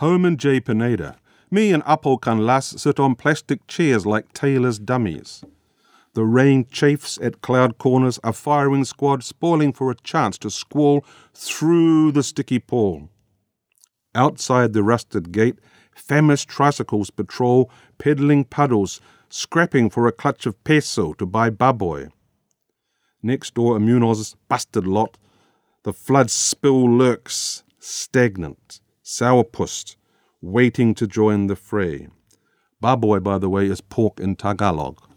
Home in J. Pineda. Me and Apokan Lass sit on plastic chairs like tailor's dummies. The rain chafes at cloud corners, a firing squad spoiling for a chance to squall through the sticky pall. Outside the rusted gate, famished tricycles patrol, peddling puddles, scrapping for a clutch of peso to buy baboy. Next door, Immunoz's busted lot. The flood spill lurks, stagnant, sourpussed, waiting to join the fray. Baboy, by the way, is pork in Tagalog.